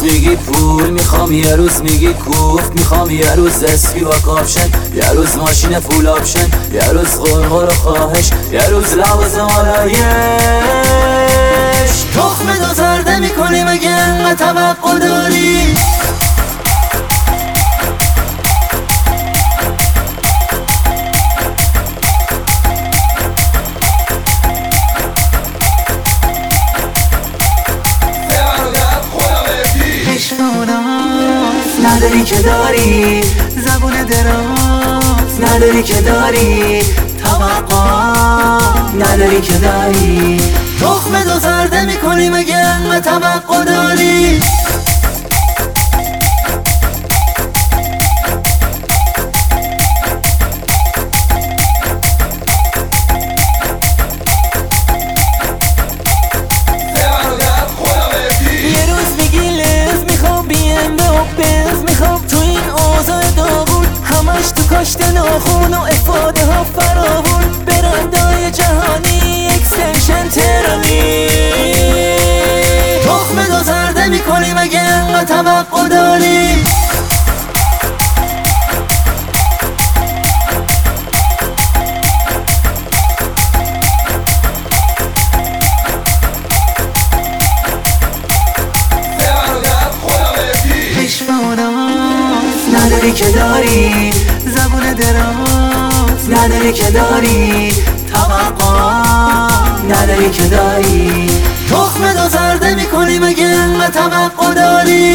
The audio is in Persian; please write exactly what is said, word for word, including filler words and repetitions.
میگی پول میخوام، یه روز میگی کوفت میخوام، یه روز اسکی با کاپشن، یه روز ماشین فول آپشن، یه روز غرغر و خواهش، یه روز لوازم آلایش. تخم دو زرده میکنی مگه انقدر توقع داری؟ نداری که داری زبون دراز، نداری که داری توقع، نداری که داری تخم دو زرده میکنی مگه انقدر توقع داری؟ کاشته ناخون و افاده ها فراون، برندای جهانی اکستنشن ترامی. تخم دو زرده میکنی مگه انقدر توقع داری؟ نداری که داری زبون دراز، نداری که داری توقع، نداری که داری تخم دو زرده میکنی مگه انقدر توقع داری؟